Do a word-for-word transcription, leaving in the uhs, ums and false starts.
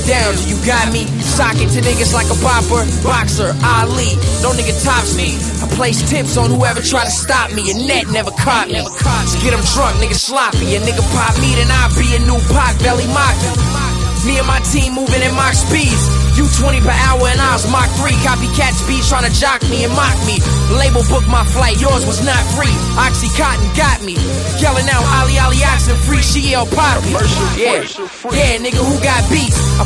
down, do you got me? Sock it to niggas like a bopper, boxer, Ali. No nigga tops me. I place tips on whoever try to stop me. And net never caught me. Just get them drunk, nigga sloppy. A nigga pop me, then I be a new pot, belly mock. Me and my team moving at Mach speeds. You twenty per hour and I was Mach three. Copycat speed trying to jock me and mock me. Label book my flight, yours was not free. Oxycontin got me. Yelling out Ali Ali Oxen free, she El Poppy. Yeah, yeah, nigga, who got beats? I